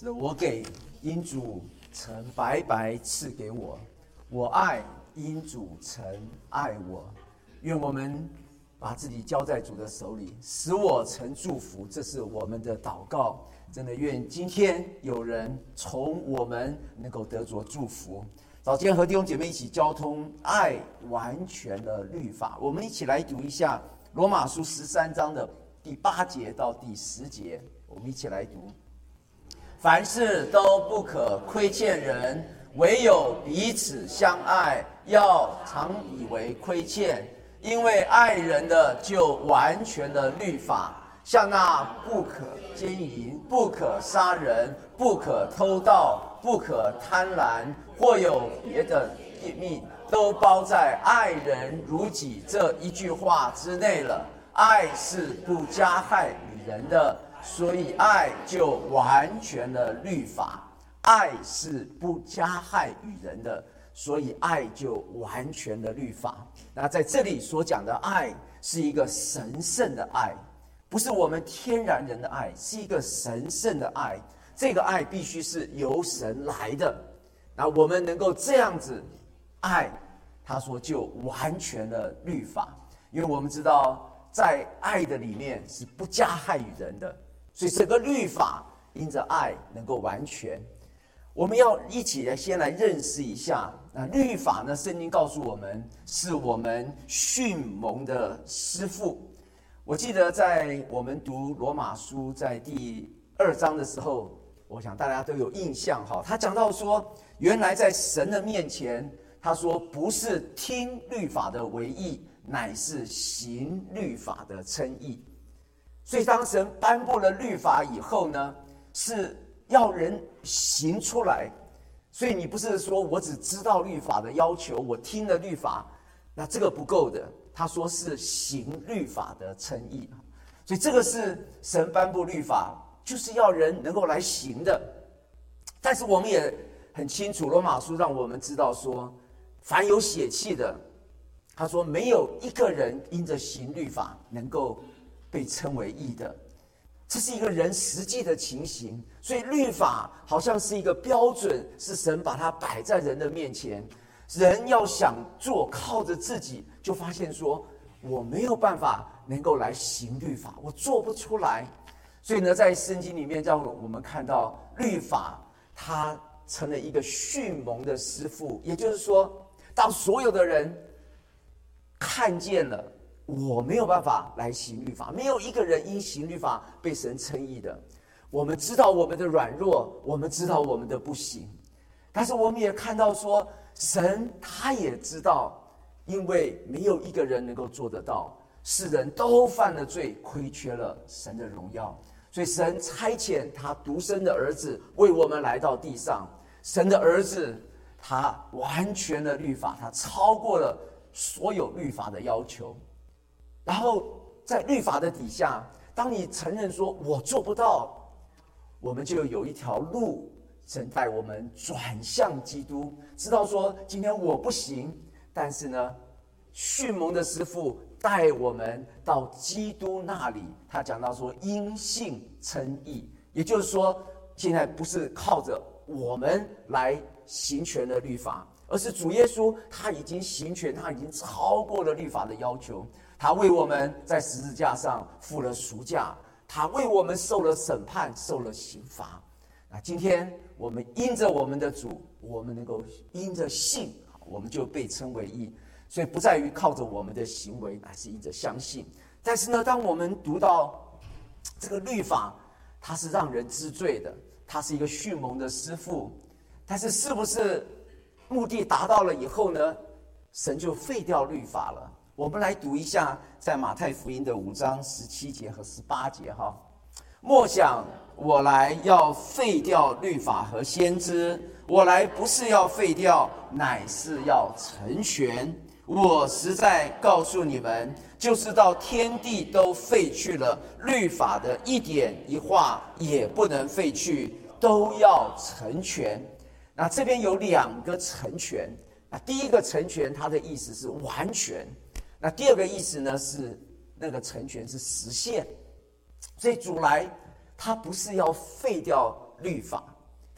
是我给，因主曾白白赐给我，我爱，因主曾爱我。愿我们把自己交在主的手里，使我成祝福，这是我们的祷告。真的愿今天有人从我们能够得着祝福。早间和弟兄姐妹一起交通爱完全的律法，我们一起来读一下罗马书13章的第8节到第10节，我们一起来读。凡事都不可亏欠人，唯有彼此相爱，要常以为亏欠，因为爱人的就完全的律法。像那不可奸淫，不可杀人，不可偷盗，不可贪婪，或有别的命，都包在爱人如己这一句话之内了。爱是不加害于人的，所以爱就完全了律法。爱是不加害于人的，所以爱就完全了律法。那在这里所讲的爱是一个神圣的爱，不是我们天然人的爱，是一个神圣的爱。这个爱必须是由神来的。那我们能够这样子爱，他说就完全了律法。因为我们知道在爱的里面是不加害于人的，所以整个律法因着爱能够完全。我们要一起来先来认识一下，那律法呢，圣经告诉我们是我们训蒙的师父。我记得在我们读罗马书在第2章的时候，我想大家都有印象哈。他讲到说，原来在神的面前，他说不是听律法的为义，乃是行律法的称义。所以当神颁布了律法以后呢，是要人行出来。所以你不是说我只知道律法的要求，我听了律法，那这个不够的。他说是行律法的称义。所以这个是神颁布律法，就是要人能够来行的。但是我们也很清楚，罗马书让我们知道说，凡有血气的，他说没有一个人因着行律法能够被称为义的。这是一个人实际的情形。所以律法好像是一个标准，是神把它摆在人的面前。人要想做，靠着自己就发现说，我没有办法能够来行律法，我做不出来。所以呢，在圣经里面让我们看到律法它成了一个训蒙的师父。也就是说，当所有的人看见了我没有办法来行律法，没有一个人因行律法被神称义的。我们知道我们的软弱，我们知道我们的不行，但是我们也看到说，神他也知道，因为没有一个人能够做得到，世人都犯了罪，亏缺了神的荣耀。所以神差遣他独生的儿子为我们来到地上。神的儿子他完全了律法，他超过了所有律法的要求。然后在律法的底下，当你承认说我做不到，我们就有一条路，神带我们转向基督，知道说今天我不行，但是呢，训蒙的师父带我们到基督那里。他讲到说因信称义，也就是说现在不是靠着我们来行全了律法，而是主耶稣他已经行全，他已经超过了律法的要求。他为我们在十字架上付了赎价，他为我们受了审判，受了刑罚。那今天我们因着我们的主，我们能够因着信，我们就被称为义。所以不在于靠着我们的行为，乃是因着相信。但是呢，当我们读到这个律法，它是让人知罪的，它是一个训蒙的师父。但是是不是目的达到了以后呢，神就废掉律法了？我们来读一下在马太福音的5章17节和18节哈。莫想我来要废掉律法和先知，我来不是要废掉，乃是要成全。我实在告诉你们，就是到天地都废去了，律法的一点一画也不能废去，都要成全。那这边有2个成全。那第一个成全，它的意思是完全。那第二个意思呢，是那个成全是实现。所以主来他不是要废掉律法，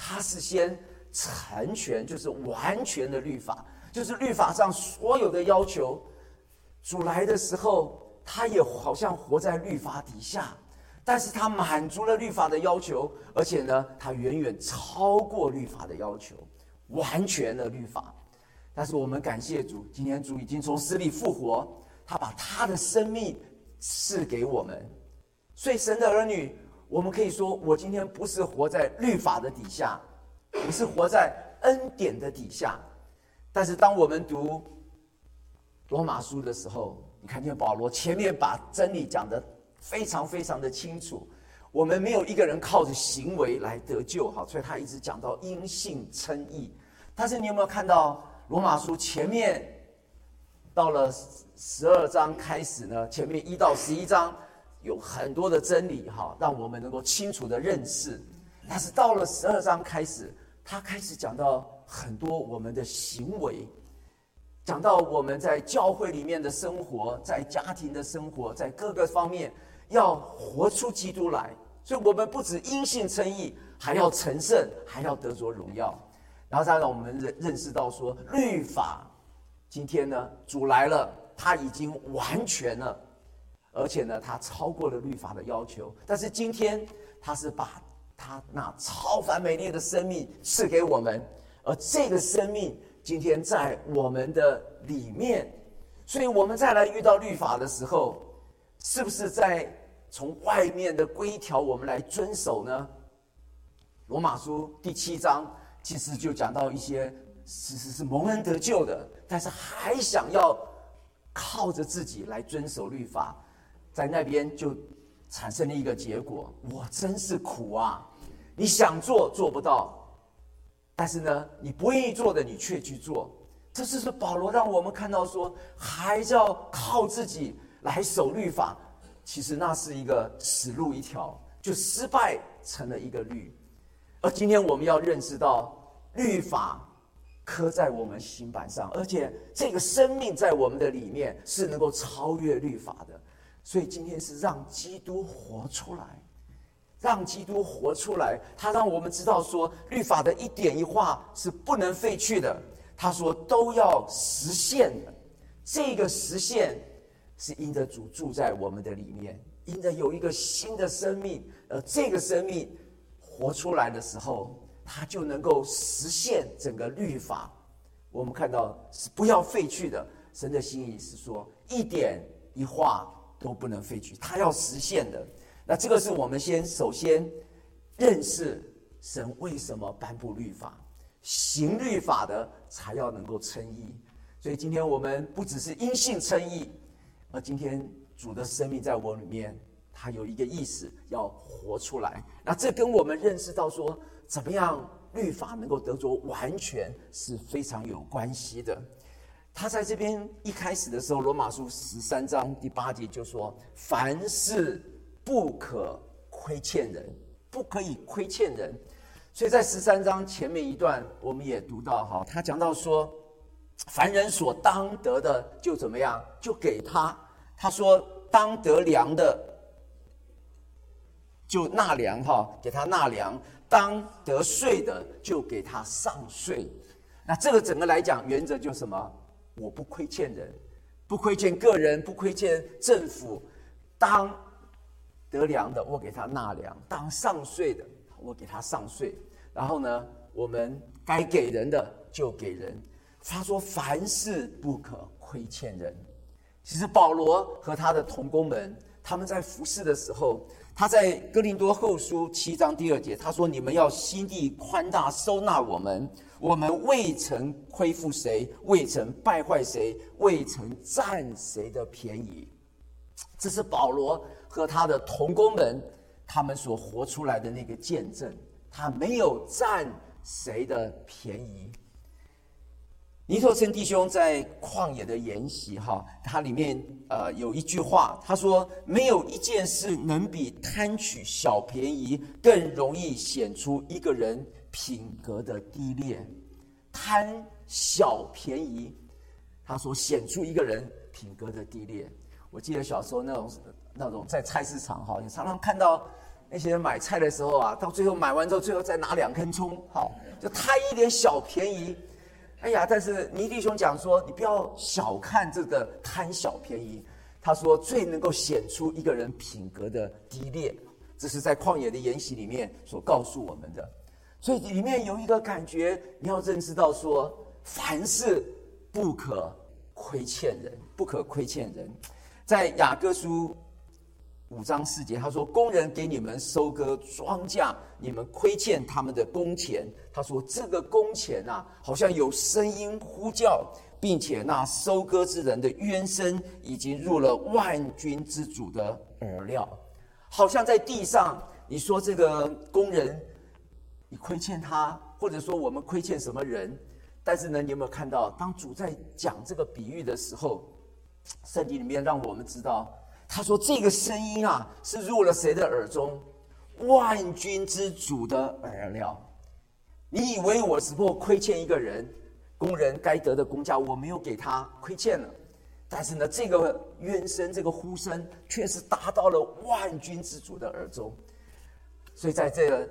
他是先成全，就是完全的律法，就是律法上所有的要求。主来的时候，他也好像活在律法底下，但是他满足了律法的要求，而且呢，他远远超过律法的要求，完全的律法。但是我们感谢主，今天主已经从死里复活，他把他的生命赐给我们。所以神的儿女，我们可以说，我今天不是活在律法的底下，我是活在恩典的底下。但是当我们读罗马书的时候，你看见保罗前面把真理讲得非常非常的清楚，我们没有一个人靠着行为来得救，所以他一直讲到因信称义。但是你有没有看到罗马书前面到了12章开始呢？前面1到11章有很多的真理，让我们能够清楚的认识。但是到了12章开始，他开始讲到很多我们的行为，讲到我们在教会里面的生活，在家庭的生活，在各个方面要活出基督来。所以我们不只因信称义，还要成圣，还要得着荣耀。然后再让我们认识到说，律法今天呢，主来了，他已经完全了，而且呢，他超过了律法的要求。但是今天他是把他那超凡美丽的生命赐给我们，而这个生命今天在我们的里面，所以我们再来遇到律法的时候，是不是在从外面的规条我们来遵守呢？罗马书第7章其实就讲到一些是蒙恩得救的，但是还想要靠着自己来遵守律法，在那边就产生了一个结果，我真是苦啊！你想做做不到，但是呢，你不愿意做的你却去做。这就是保罗让我们看到说，还是要靠自己来守律法，其实那是一个死路一条，就失败成了一个律。而今天我们要认识到，律法刻在我们心板上，而且这个生命在我们的里面是能够超越律法的。所以今天是让基督活出来，让基督活出来，他让我们知道说，律法的一点一画是不能废去的，他说都要实现的。这个实现是因着主住在我们的里面，因着有一个新的生命，而这个生命活出来的时候，他就能够实现整个律法。我们看到是不要废去的，神的心意是说一点一画都不能废去，他要实现的。那这个是我们首先认识神为什么颁布律法，行律法的才要能够称义。所以今天我们不只是因信称义，而今天主的生命在我里面，他有一个意思要活出来。那这跟我们认识到说，怎么样律法能够得着完全是非常有关系的。他在这边一开始的时候，罗马书13章第8节就说，凡事不可亏欠人，不可以亏欠人。所以在13章前面一段我们也读到，他讲到说，凡人所当得的就怎么样，就给他。他说当得粮的就纳粮，给他纳粮；当得税的就给他上税。那这个整个来讲，原则就是什么？我不亏欠人，不亏欠个人，不亏欠政府。当得粮的，我给他纳粮；当上税的，我给他上税。然后呢，我们该给人的就给人。他说凡事不可亏欠人。其实保罗和他的同工们，他们在服事的时候，他在哥林多后书7章第2节，他说：“你们要心地宽大，收纳我们，我们未曾亏负谁，未曾败坏谁，未曾占谁的便宜。”这是保罗和他的同工们他们所活出来的那个见证，他没有占谁的便宜。尼托森弟兄在旷野的筵席，他里面有一句话，他说：“没有一件事能比贪取小便宜更容易显出一个人品格的低劣。”贪小便宜，他说显出一个人品格的低劣。我记得小时候那种在菜市场，你常常看到那些人买菜的时候啊，到最后买完之后，最后再拿2根葱，好，就贪一点小便宜。哎呀，但是尼弟兄讲说，你不要小看这个贪小便宜。他说，最能够显出一个人品格的低劣，这是在旷野的筵席里面所告诉我们的。所以里面有一个感觉，你要认识到说，凡事不可亏欠人，不可亏欠人。在雅各书5章4节，他说：“工人给你们收割庄稼，你们亏欠他们的工钱。”他说：“这个工钱啊，好像有声音呼叫，并且那收割之人的冤声已经入了万军之主的耳料。”好像在地上，你说这个工人，你亏欠他，或者说我们亏欠什么人？但是呢，你有没有看到，当主在讲这个比喻的时候，圣经里面让我们知道，他说这个声音啊，是入了谁的耳中？万军之主的耳料。你以为我只不过亏欠一个人，工人该得的工价我没有给他，亏欠了。但是呢，这个冤声，这个呼声，却是达到了万军之主的耳中。所以在这个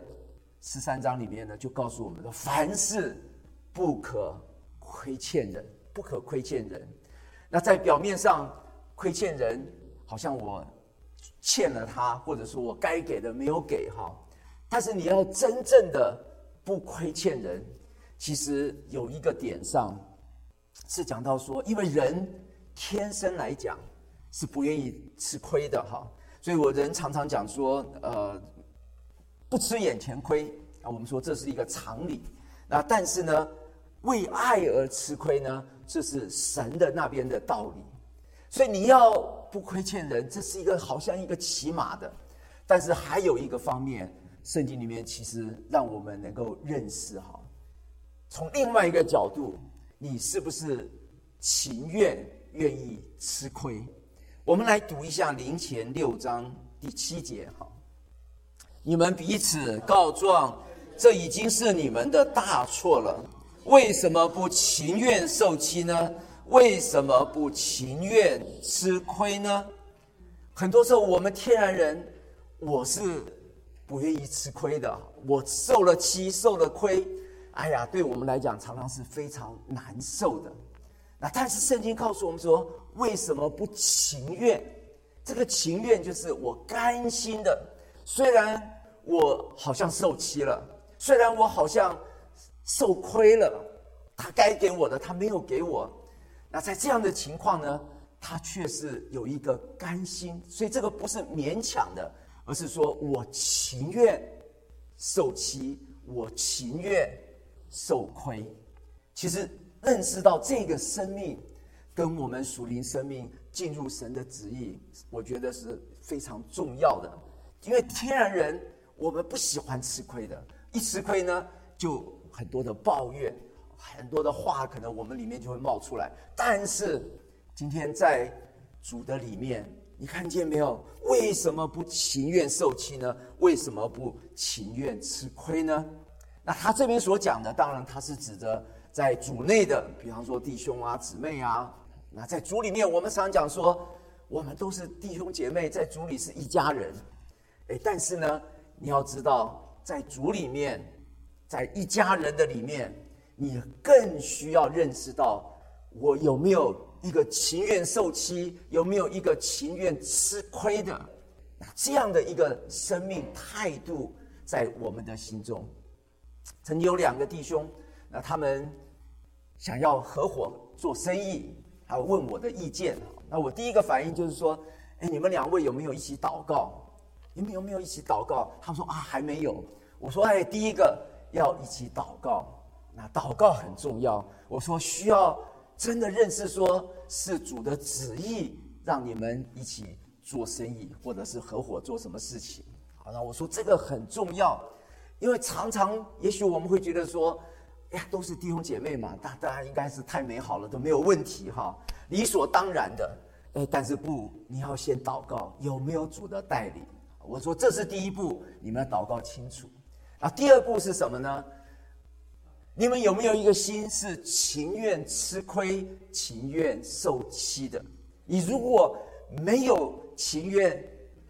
13章里面呢，就告诉我们说，凡事不可亏欠人，不可亏欠人。那在表面上亏欠人，好像我欠了他，或者说我该给的没有给哈。但是你要真正的不亏欠人，其实有一个点上是讲到说，因为人天生来讲是不愿意吃亏的哈，所以我人常常讲说，不吃眼前亏啊，我们说这是一个常理。那但是呢，为爱而吃亏呢，这是神的那边的道理。所以你要不亏欠人，这是一个好像一个起码的。但是还有一个方面，圣经里面其实让我们能够认识哈，从另外一个角度，你是不是情愿愿意吃亏？我们来读一下林前6章第7节哈。你们彼此告状，这已经是你们的大错了。为什么不情愿受欺呢？为什么不情愿吃亏呢？很多时候我们天然人，我是不愿意吃亏的，我受了欺受了亏，哎呀，对我们来讲常常是非常难受的。那但是圣经告诉我们说，为什么不情愿？这个情愿就是我甘心的，虽然我好像受欺了，虽然我好像受亏了，他该给我的他没有给我，那在这样的情况呢，他却是有一个甘心。所以这个不是勉强的，而是说我情愿受欺，我情愿受亏。其实认识到这个生命跟我们属灵生命进入神的旨意，我觉得是非常重要的。因为天然人我们不喜欢吃亏的，一吃亏呢就很多的抱怨，很多的话可能我们里面就会冒出来。但是今天在主的里面，你看见没有？为什么不情愿受欺呢？为什么不情愿吃亏呢？那他这边所讲的，当然他是指着在主内的，比方说弟兄啊、姊妹啊。那在主里面，我们常讲说，我们都是弟兄姐妹，在主里是一家人。但是呢，你要知道，在主里面，在一家人的里面，你更需要认识到，我有没有一个情愿受欺，有没有一个情愿吃亏的这样的一个生命态度在我们的心中。曾经有2个弟兄，那他们想要合伙做生意，还问我的意见。那我第一个反应就是说，你们2位有没有一起祷告？你们有没有一起祷告？他们说还没有。我说第一个要一起祷告，那祷告很重要。我说需要真的认识说是主的旨意，让你们一起做生意，或者是合伙做什么事情。好，那我说这个很重要，因为常常也许我们会觉得说，都是弟兄姐妹嘛，大家应该是太美好了，都没有问题哈，理所当然的。但是不，你要先祷告，有没有主的带领？我说这是第一步，你们要祷告清楚。第二步是什么呢？你们有没有一个心是情愿吃亏、情愿受欺的？你如果没有情愿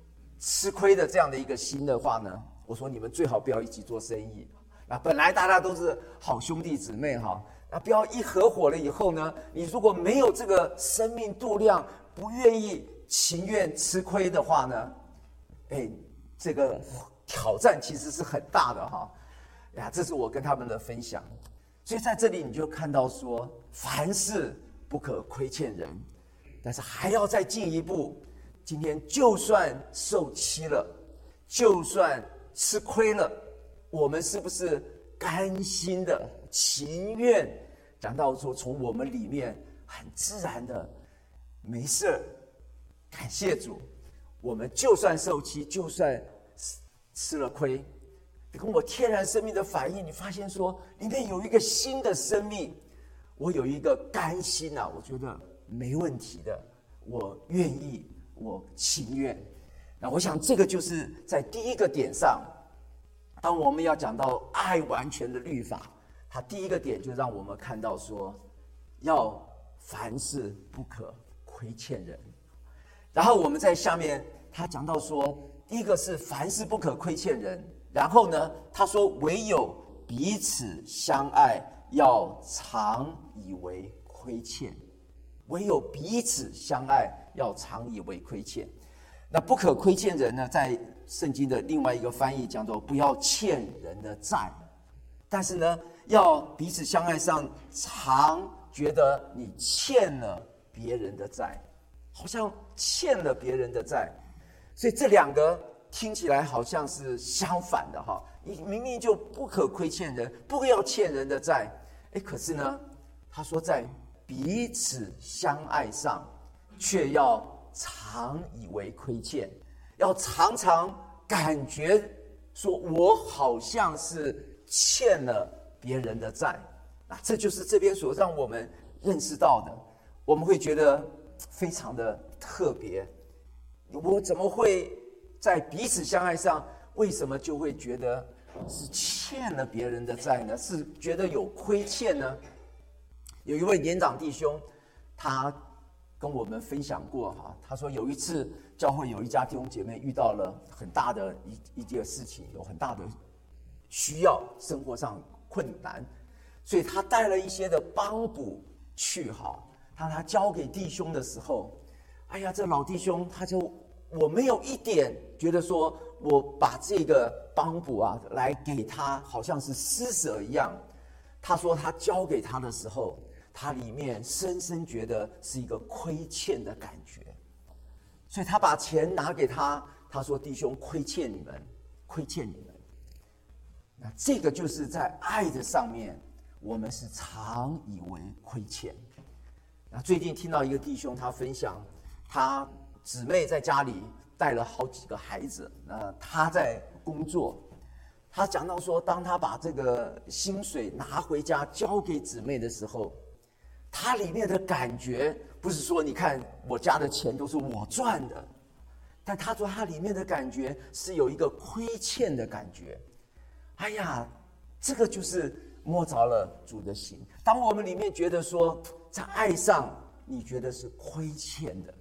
吃亏的这样的一个心的话呢，我说你们最好不要一起做生意。那本来大家都是好兄弟姊妹哈，那不要一合伙了以后呢，你如果没有这个生命度量，不愿意情愿吃亏的话呢，这个挑战其实是很大的哈。呀，这是我跟他们的分享。所以在这里你就看到说，凡事不可亏欠人，但是还要再进一步。今天就算受欺了，就算吃亏了，我们是不是甘心的、情愿？讲到说，从我们里面很自然的，没事，感谢主。我们就算受欺，就算吃了亏，跟我天然生命的反应，你发现说，里面有一个新的生命，我有一个甘心啊，我觉得没问题的，我愿意。我情愿。那我想这个就是在第一个点上，当我们要讲到爱完全的律法，它第一个点就让我们看到说，要凡事不可亏欠人。然后我们在下面他讲到说，第一个是凡事不可亏欠人，然后呢他说唯有彼此相爱，要常以为亏欠。唯有彼此相爱，要常以为亏欠。那不可亏欠人呢，在圣经的另外一个翻译讲到不要欠人的债，但是呢要彼此相爱上常觉得你欠了别人的债，好像欠了别人的债。所以这两个听起来好像是相反的哈，你明明就不可亏欠人，不要欠人的债，可是呢他说在彼此相爱上，却要常以为亏欠，要常常感觉说我好像是欠了别人的债。那这就是这边所让我们认识到的，我们会觉得非常的特别。我怎么会在彼此相爱上，为什么就会觉得是欠了别人的债呢？是觉得有亏欠呢？有一位年长弟兄，他跟我们分享过哈，他说有一次教会有一家弟兄姐妹遇到了很大的一件事情，有很大的需要，生活上困难，所以他带了一些的帮补去哈。当他交给弟兄的时候，这老弟兄我没有一点觉得说我把这个帮补来给他，好像是施舍一样。他说他交给他的时候，他里面深深觉得是一个亏欠的感觉，所以他把钱拿给他，他说弟兄亏欠你们，亏欠你们。那这个就是在爱的上面，我们是常以为亏欠。那最近听到一个弟兄他分享，他姊妹在家里带了好几个孩子，那他在工作。他讲到说，当他把这个薪水拿回家交给姊妹的时候，他里面的感觉不是说你看我家的钱都是我赚的，但他说他里面的感觉是有一个亏欠的感觉。这个就是摸着了主的心。当我们里面觉得说在爱上你觉得是亏欠的，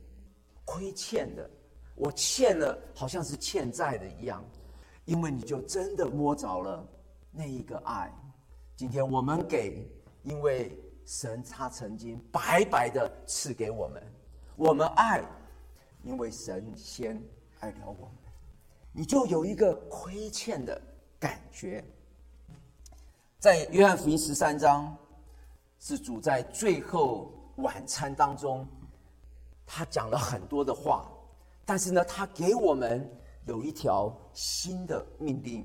我欠了好像是欠债的一样，因为你就真的摸着了那一个爱。今天我们给，因为神他曾经白白的赐给我们，我们爱，因为神先爱了我们，你就有一个亏欠的感觉。在约翰福音13章，是主在最后晚餐当中，他讲了很多的话，但是呢他给我们有一条新的命令。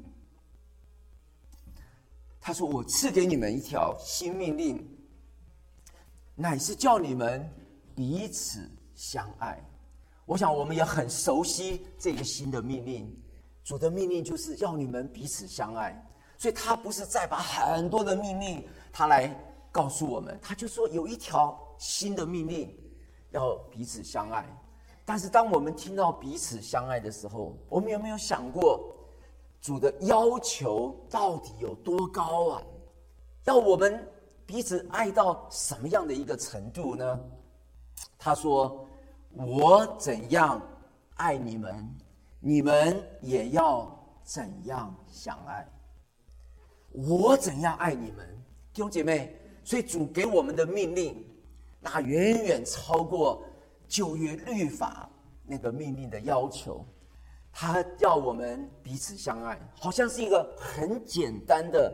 他说我赐给你们一条新命令，乃是叫你们彼此相爱。我想我们也很熟悉这个新的命令，主的命令就是要你们彼此相爱。所以他不是再把很多的命令他来告诉我们，他就说有一条新的命令，要彼此相爱。但是当我们听到彼此相爱的时候，我们有没有想过主的要求到底有多高啊？要我们彼此爱到什么样的一个程度呢？他说我怎样爱你们， 你们也要怎样相爱。我怎样爱你们，弟兄姐妹，所以主给我们的命令，那远远超过旧约律法那个命令的要求。他要我们彼此相爱，好像是一个很简单的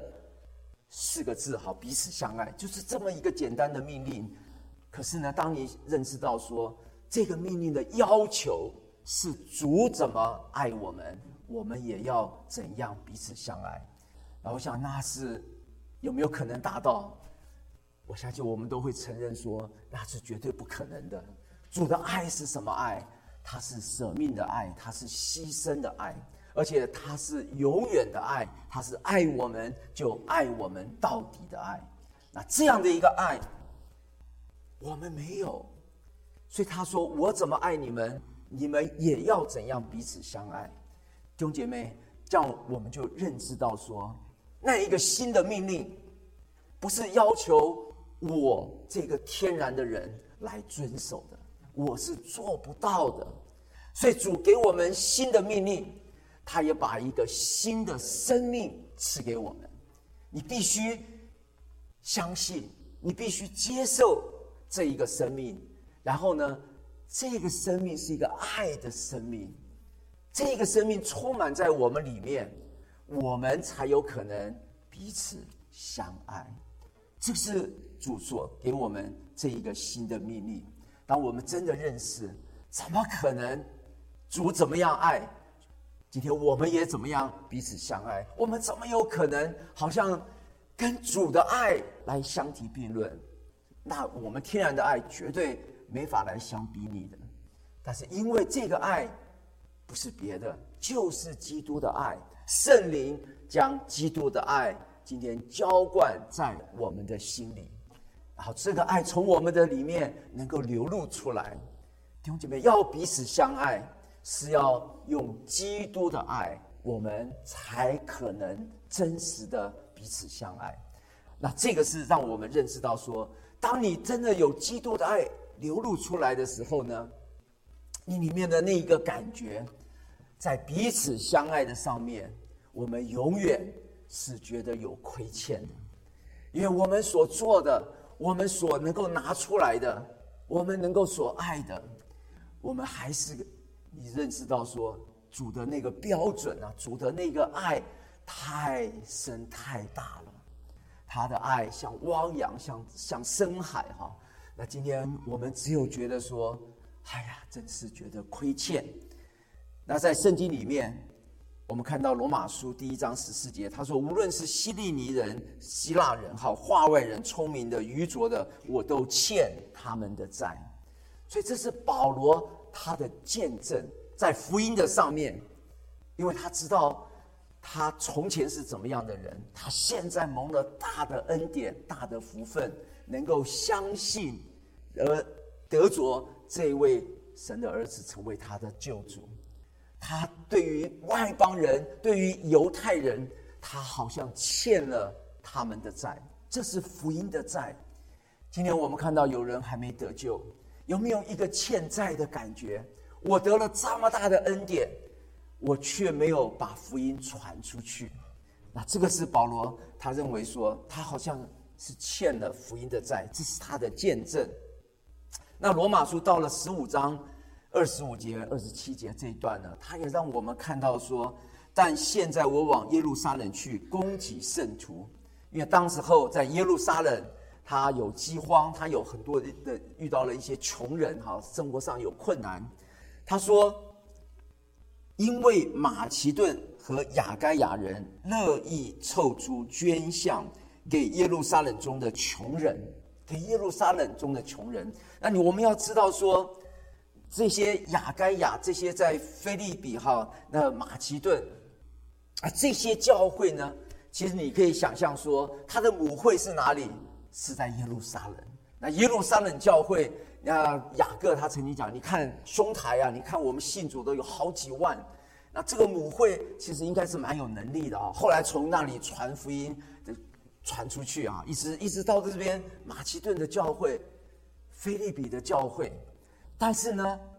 4个字，好，彼此相爱，就是这么一个简单的命令。可是呢，当你认识到说这个命令的要求是主怎么爱我们，我们也要怎样彼此相爱。然后我想，那是有没有可能达到？我相信我们都会承认说，那是绝对不可能的。主的爱是什么爱？他是舍命的爱，他是牺牲的爱，而且他是永远的爱，他是爱我们就爱我们到底的爱。那这样的一个爱我们没有，所以他说，我怎么爱你们，你们也要怎样彼此相爱。弟兄姐妹，这样我们就认知到说，那一个新的命令不是要求我这个天然的人来遵守的，我是做不到的。所以主给我们新的命令，他也把一个新的生命赐给我们。你必须相信，你必须接受这一个生命，然后呢，这个生命是一个爱的生命，这个生命充满在我们里面，我们才有可能彼此相爱。这是主所给我们这一个新的命令。当我们真的认识，怎么可能主怎么样爱，今天我们也怎么样彼此相爱？我们怎么有可能好像跟主的爱来相提并论？那我们天然的爱绝对没法来相比拟的。但是因为这个爱不是别的，就是基督的爱，圣灵将基督的爱今天浇灌在我们的心里，然后这个爱从我们的里面能够流露出来。弟兄姐妹，要彼此相爱，是要用基督的爱，我们才可能真实的彼此相爱。那这个是让我们认识到说，当你真的有基督的爱流露出来的时候呢，你里面的那一个感觉，在彼此相爱的上面，我们永远是觉得有亏欠的。因为我们所做的，我们所能够拿出来的，我们能够所爱的，我们还是你认识到说，主的那个标准啊，主的那个爱太深太大了，他的爱像汪洋，像深海哈。那今天我们只有觉得说，哎呀，真是觉得亏欠。那在圣经里面，我们看到罗马书1章14节，他说，无论是希利尼人、希腊人、化外人、聪明的、愚拙的，我都欠他们的债。所以这是保罗他的见证，在福音的上面，因为他知道他从前是怎么样的人，他现在蒙了大的恩典、大的福分，能够相信而得着这一位神的儿子成为他的救主。他对于外邦人，对于犹太人，他好像欠了他们的债，这是福音的债。今天我们看到有人还没得救，有没有一个欠债的感觉？我得了这么大的恩典，我却没有把福音传出去。那这个是保罗他认为说，他好像是欠了福音的债，这是他的见证。那罗马书到了15章25节、27节这一段呢，他也让我们看到说，但现在我往耶路撒冷去攻击圣徒，因为当时候在耶路撒冷，他有饥荒，他有很多的遇到了一些穷人，生活上有困难。他说，因为马其顿和亚该亚人乐意凑出捐项给耶路撒冷中的穷人，给耶路撒冷中的穷人。那我们要知道说，这些亚该亚，这些在腓立比那马其顿啊，这些教会呢，其实你可以想象说，它的母会是哪里？是在耶路撒冷。那耶路撒冷教会，雅各他曾经讲，你看兄台啊，你看我们信主都有好几万。那这个母会其实应该是蛮有能力的啊。后来从那里传福音传出去啊，一直到这边马其顿的教会、腓立比的教会。但是呢，他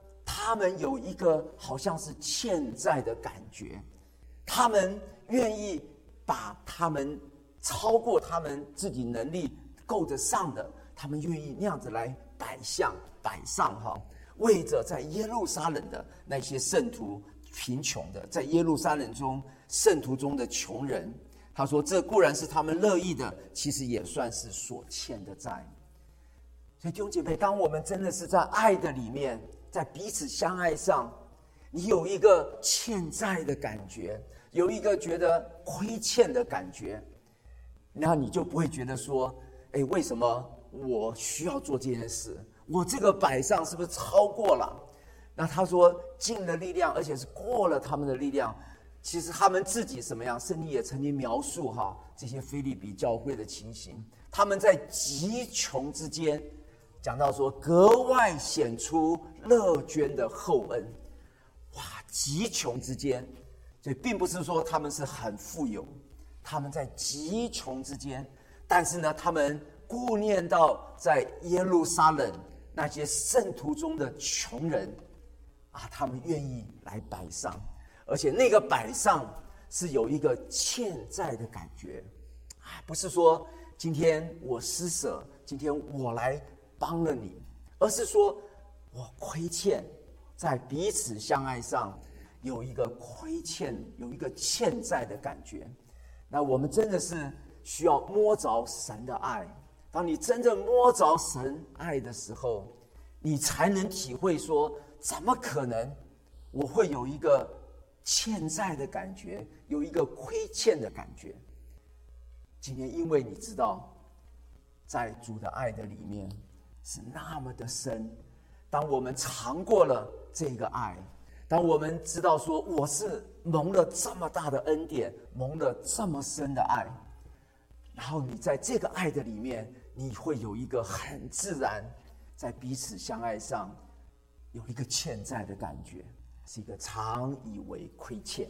他们有一个好像是欠债的感觉，他们愿意把他们超过他们自己能力够得上的，他们愿意那样子来摆上为着在耶路撒冷的那些圣徒贫穷的，在耶路撒冷中圣徒中的穷人，他说这固然是他们乐意的，其实也算是所欠的债。所以弟兄姐妹，当我们真的是在爱的里面，在彼此相爱上，你有一个欠债的感觉，有一个觉得亏欠的感觉，那你就不会觉得说，为什么我需要做这件事？我这个摆上是不是超过了？那他说尽了力量，而且是过了他们的力量。其实他们自己什么样？圣经也曾经描述这些腓立比教会的情形，他们在极穷之间，讲到说格外显出乐捐的厚恩。哇，极穷之间，所以并不是说他们是很富有，他们在极穷之间，但是呢，他们顾念到在耶路撒冷那些圣徒中的穷人他们愿意来摆上，而且那个摆上是有一个欠债的感觉不是说今天我施舍，今天我来帮了你，而是说我亏欠，在彼此相爱上有一个亏欠，有一个欠债的感觉。那我们真的是需要摸着神的爱，当你真正摸着神爱的时候，你才能体会说，怎么可能我会有一个欠债的感觉，有一个亏欠的感觉。今天因为你知道在主的爱的里面是那么的深，当我们尝过了这个爱，当我们知道说我是蒙了这么大的恩典，蒙了这么深的爱，然后你在这个爱的里面，你会有一个很自然在彼此相爱上有一个欠债的感觉，是一个常以为亏欠。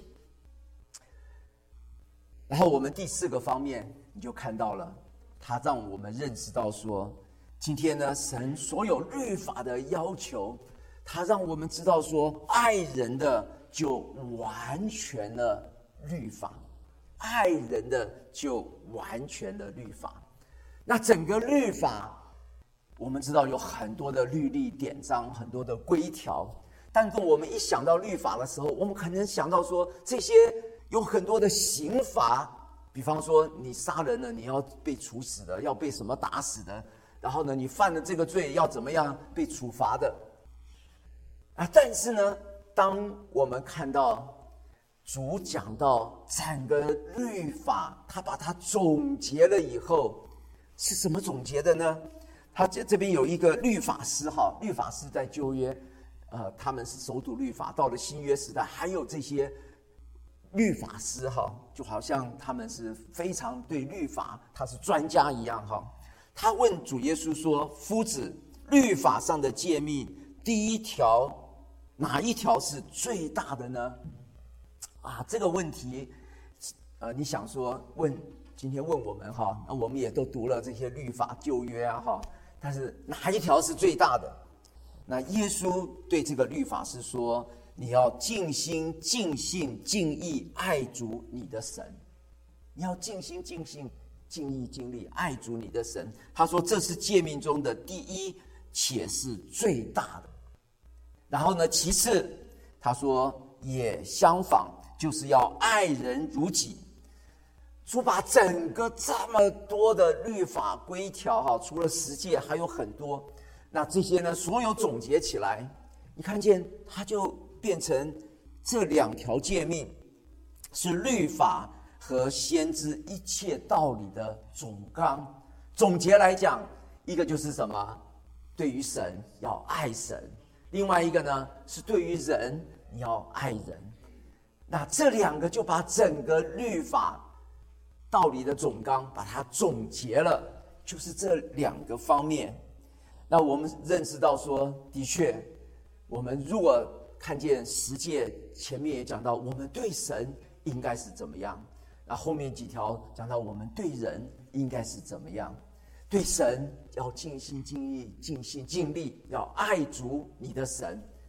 然后我们第四个方面，你就看到了，他让我们认识到说，今天呢，神所有律法的要求，他让我们知道说，爱人的就完全了律法，爱人的就完全了律法。那整个律法，我们知道有很多的律例典章，很多的规条，但是我们一想到律法的时候，我们可能想到说，这些有很多的刑罚，比方说你杀人了，你要被处死的，要被什么打死的，然后呢，你犯了这个罪要怎么样被处罚的但是呢，当我们看到主讲到整个律法，他把它总结了以后，是怎么总结的呢？他这边有一个律法师律法师在旧约他们是熟读律法，到了新约时代还有这些律法师就好像他们是非常对律法他是专家一样他问主耶稣说，夫子，律法上的诫命第一条哪一条是最大的呢？这个问题你想说今天问我们那我们也都读了这些律法旧约但是哪一条是最大的？那耶稣对这个律法师说，你要尽心尽性尽意爱主你的神，你要尽心尽性尽意尽力爱主你的神。他说这是诫命中的第一，且是最大的。然后呢，其次他说也相仿，就是要爱人如己。主把整个这么多的律法规条除了10诫还有很多，那这些呢所有总结起来，你看见它就变成这2条诫命是律法和先知一切道理的总纲。总结来讲，一个就是什么？对于神要爱神，另外一个呢是对于人你要爱人。那这2个就把整个律法道理的总纲把它总结了，就是这2个方面。那我们认识到说，的确我们如果看见10诫前面也讲到我们对神应该是怎么样，那后面几条讲到我们对人应该是怎么样。对神要尽心尽意尽心尽力，要爱主你的神。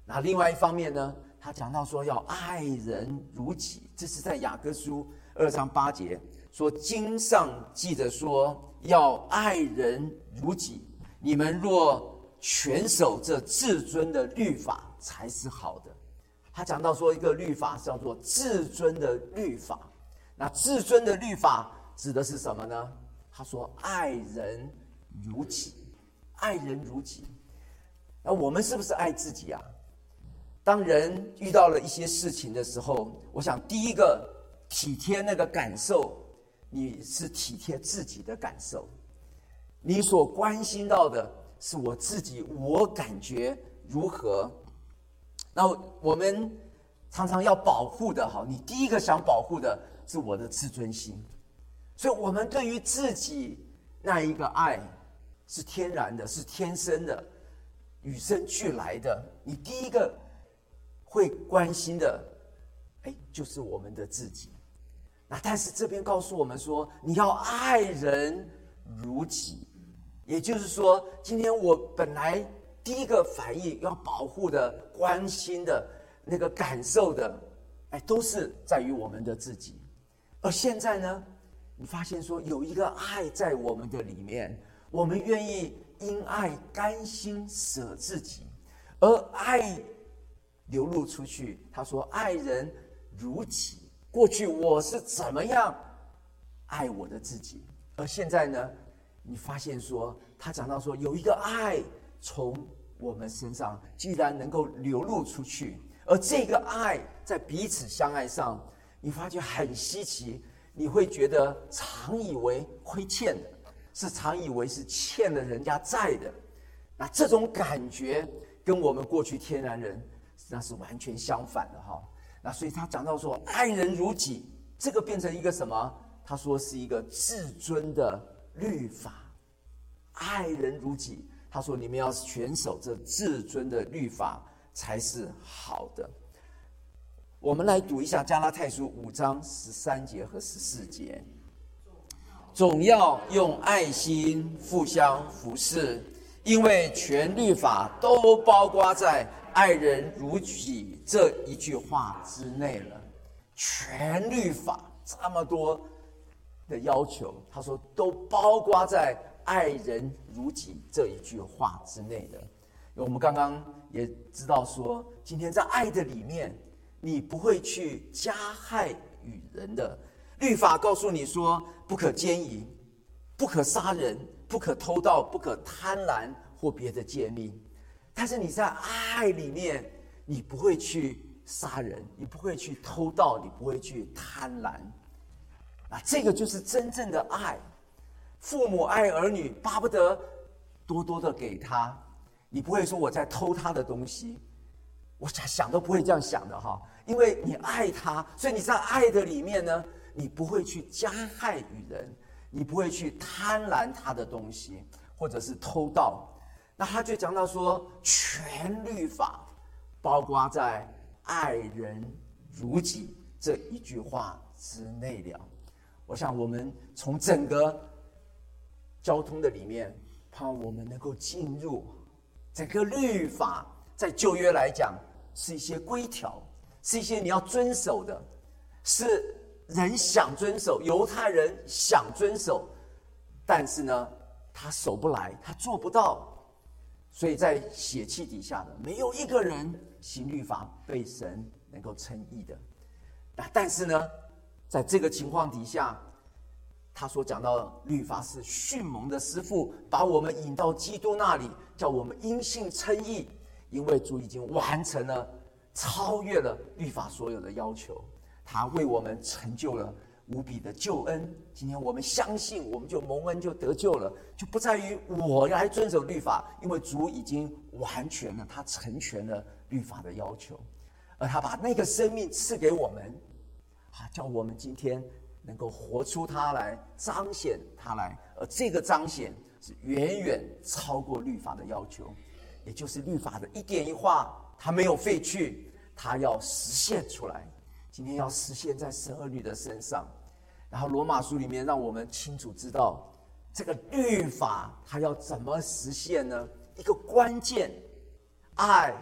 那另外一方面呢，他讲到说要爱人如己，这是在雅各书2章8节说，经上记着说要爱人如己，你们若全守这至尊的律法才是好的。他讲到说一个律法叫做至尊的律法，那至尊的律法指的是什么呢？他说爱人如己，爱人如己。那我们是不是爱自己啊？当人遇到了一些事情的时候，我想第一个体贴那个感受，你是体贴自己的感受，你所关心到的是我自己，我感觉如何。那我们常常要保护的，你第一个想保护的是我的自尊心，所以我们对于自己那一个爱是天然的，是天生的，与生俱来的。你第一个会关心的，就是我们的自己。那但是这边告诉我们说，你要爱人如己，也就是说，今天我本来第一个反应要保护的、关心的那个感受的，都是在于我们的自己。而现在呢，你发现说有一个爱在我们的里面，我们愿意因爱甘心舍自己，而爱流露出去。他说爱人如己。过去我是怎么样爱我的自己，而现在呢，你发现说他讲到说有一个爱从我们身上既然能够流露出去，而这个爱在彼此相爱上，你发觉很稀奇，你会觉得常以为亏欠的，是常以为是欠了人家债的。那这种感觉跟我们过去天然人那是完全相反的哈。那所以他讲到说爱人如己，这个变成一个什么？他说是一个至尊的律法。爱人如己，他说你们要全守这至尊的律法才是好的。我们来读一下加拉太书5章13节和14节。总要用爱心互相服侍，因为全律法都包括在爱人如己这一句话之内了。全律法这么多的要求，他说都包括在爱人如己这一句话之内的。我们刚刚也知道说，今天在爱的里面，你不会去加害于人的。律法告诉你说，不可奸淫，不可杀人，不可偷盗，不可贪婪或别的诫命。但是你在爱里面，你不会去杀人，你不会去偷盗，你不会去贪婪。这个就是真正的爱。父母爱儿女，巴不得多多的给他，你不会说我在偷他的东西，我想都不会这样想的哈。因为你爱他，所以你在爱的里面呢，你不会去加害于人，你不会去贪婪他的东西，或者是偷盗。那他就讲到说，全律法包括在爱人如己这一句话之内了。我想我们从整个交通的里面，盼望我们能够进入整个律法。在旧约来讲，是一些规条，是一些你要遵守的，是人想遵守，犹太人想遵守，但是呢，他守不来，他做不到。所以在血气底下的没有一个人行律法被神能够称义的。但是呢，在这个情况底下，他所讲到律法是训蒙的师傅，把我们引到基督那里，叫我们因信称义。因为主已经完成了，超越了律法所有的要求，他为我们成就了无比的救恩。今天我们相信，我们就蒙恩，就得救了，就不在于我来遵守律法，因为主已经完全了，他成全了律法的要求，而他把那个生命赐给我们，叫我们今天能够活出他来，彰显他来。而这个彰显是远远超过律法的要求，也就是律法的一点一画，它没有废去，它要实现出来。今天要实现在神儿女的身上。然后罗马书里面让我们清楚知道，这个律法它要怎么实现呢？一个关键，爱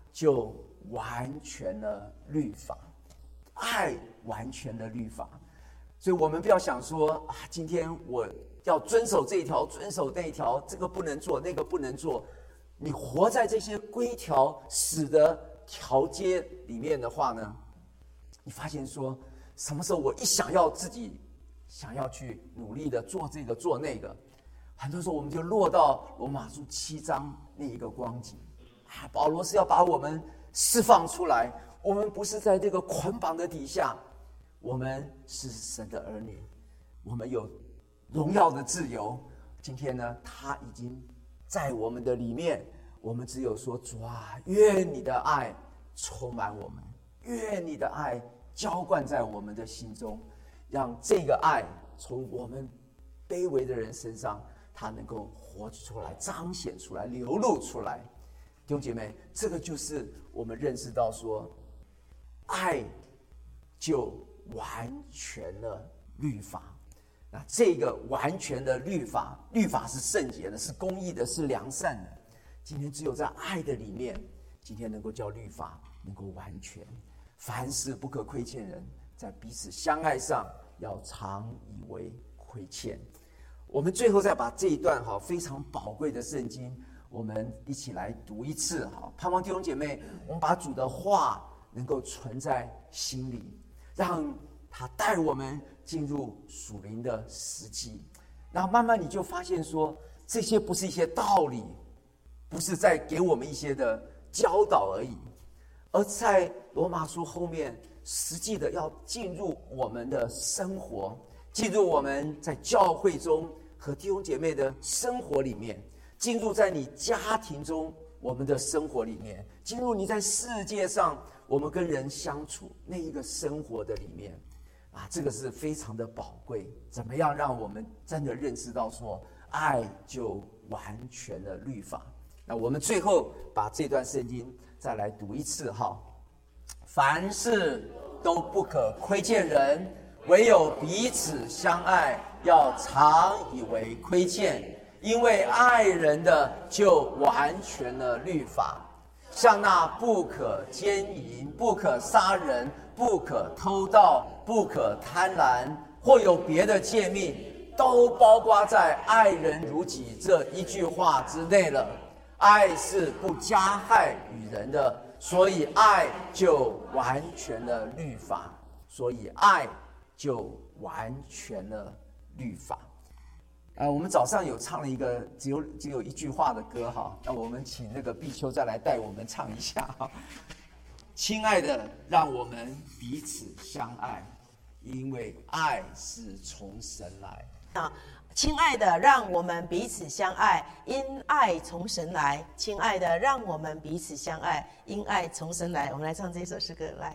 就完全了律法，爱完全了律法。所以我们不要想说今天我要遵守这一条，遵守那一条，这个不能做，那个不能做。你活在这些规条使得条街里面的话呢，你发现说，什么时候我一想要自己想要去努力的做这个做那个，很多时候我们就落到罗马书7章那一个光景保罗是要把我们释放出来，我们不是在这个捆绑的底下，我们是神的儿女，我们有荣耀的自由。今天呢，他已经在我们的里面，我们只有说，主啊，愿你的爱充满我们，愿你的爱浇灌在我们的心中，让这个爱从我们卑微的人身上，它能够活出来，彰显出来，流露出来。弟兄姐妹，这个就是我们认识到说，爱就完全了律法。那这个完全的律法，律法是圣洁的，是公义的，是良善的。今天只有在爱的里面，今天能够叫律法能够完全。凡事不可亏欠人，在彼此相爱上要常以为亏欠。我们最后再把这一段非常宝贵的圣经，我们一起来读一次。盼望弟兄姐妹，我们把主的话能够存在心里，让他带我们进入属灵的实际。然后慢慢你就发现说，这些不是一些道理，不是在给我们一些的教导而已，而在罗马书后面实际的要进入我们的生活，进入我们在教会中和弟兄姐妹的生活里面，进入在你家庭中我们的生活里面，进入你在世界上我们跟人相处那一个生活的里面这个是非常的宝贵。怎么样让我们真的认识到说，爱就完全了律法。那我们最后把这段圣经再来读一次。凡事都不可亏欠人，唯有彼此相爱，要常以为亏欠，因为爱人的就完全了律法。像那不可奸淫，不可杀人，不可偷盗，不可贪婪，或有别的诫命，都包括在爱人如己这一句话之内了。爱是不加害于人的，所以爱就完全了律法。所以爱就完全了律法。我们早上有唱了一个只有一句话的歌那我们请那个碧秋再来带我们唱一下亲爱的，让我们彼此相爱，因为爱是从神来。 亲爱的，让我们彼此相爱，因爱从神来。亲爱的，让我们彼此相爱，因爱从神来。我们来唱这首诗歌，来。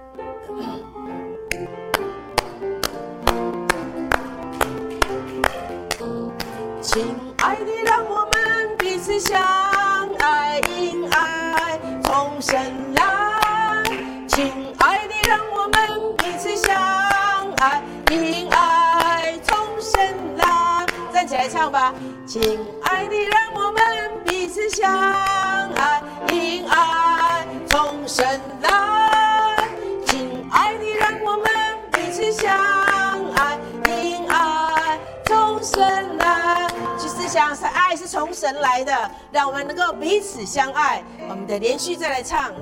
亲爱的，让我们彼此相爱，因爱从神来。亲爱的，让我们彼此相爱，因爱从神来。站起来唱吧。亲爱的，让我们彼此相爱，因爱从神来。亲爱的，让我们彼此相爱，因爱从神来。就是想爱是从神来的，让我们能够彼此相爱。我们的连续再来唱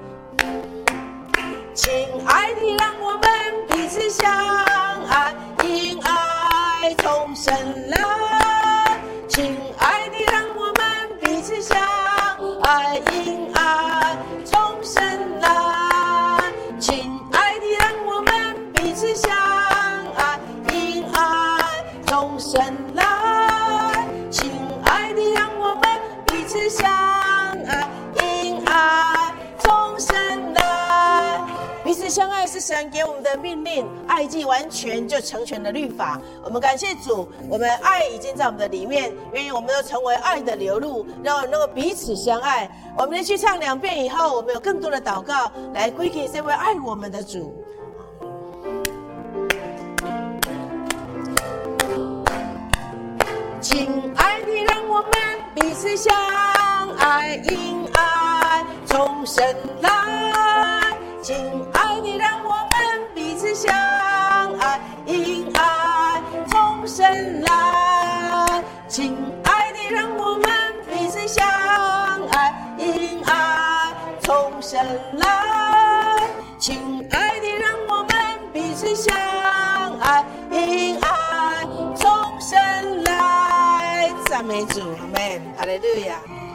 亲爱的，让我们彼此相爱，因爱从神来。亲爱的，让我们彼此相爱，因爱从神来。亲爱的，让我们彼此相爱，因爱从神来。亲爱的，让我们彼此相爱，因爱从神来。彼此相爱是神给我们的命令，爱既完全，就成全了律法。我们感谢主，我们爱已经在我们的里面，愿意我们都成为爱的流露，让我们能够彼此相爱。我们连续唱2遍以后，我们有更多的祷告来归给这位爱我们的主。亲爱的，让我们彼此相爱，因爱从神来。亲爱的，让我们彼此相爱，因爱从神来。亲爱的，让我们彼此相爱，因爱从神来。亲爱的，让我们彼此相爱，因爱从神来。赞美主，阿们，哈利路亚。